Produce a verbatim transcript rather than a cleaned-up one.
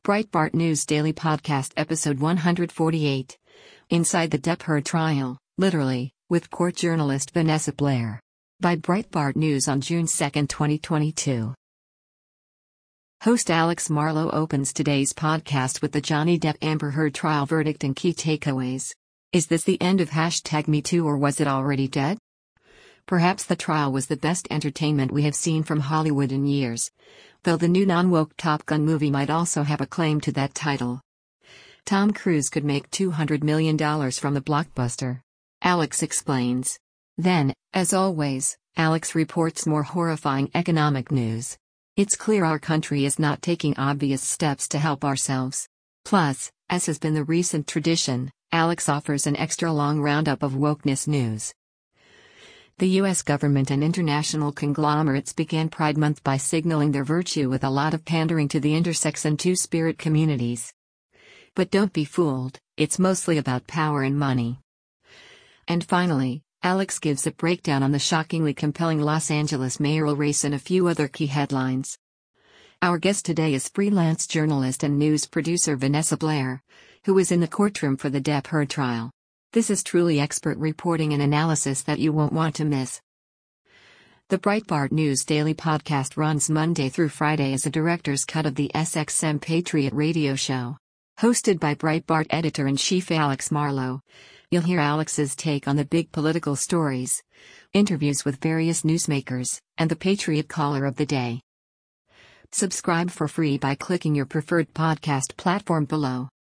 Breitbart News Daily Podcast Episode one forty-eight. Inside the Depp Heard Trial, Literally, with court journalist Vanessa Blair. By Breitbart News on June second, twenty twenty-two. Host Alex Marlow opens today's podcast with the Johnny Depp-Amber Heard trial verdict and key takeaways. Is this the end of hashtag Me Too, or was it already dead? Perhaps the trial was the best entertainment we have seen from Hollywood in years, though the new non-woke Top Gun movie might also have a claim to that title. Tom Cruise could make two hundred million dollars from the blockbuster. Alex explains. Then, as always, Alex reports more horrifying economic news. It's clear our country is not taking obvious steps to help ourselves. Plus, as has been the recent tradition, Alex offers an extra long roundup of wokeness news. The U S government and international conglomerates began Pride Month by signaling their virtue with a lot of pandering to the intersex and two-spirit communities. But don't be fooled, it's mostly about power and money. And finally, Alex gives a breakdown on the shockingly compelling Los Angeles mayoral race and a few other key headlines. Our guest today is freelance journalist and news producer Vanessa Blair, who was in the courtroom for the Depp Heard trial. This is truly expert reporting and analysis that you won't want to miss. The Breitbart News Daily Podcast runs Monday through Friday as a director's cut of the S X M Patriot radio show. Hosted by Breitbart editor-in-chief Alex Marlow, you'll hear Alex's take on the big political stories, interviews with various newsmakers, and the Patriot Caller of the Day. Subscribe for free by clicking your preferred podcast platform below.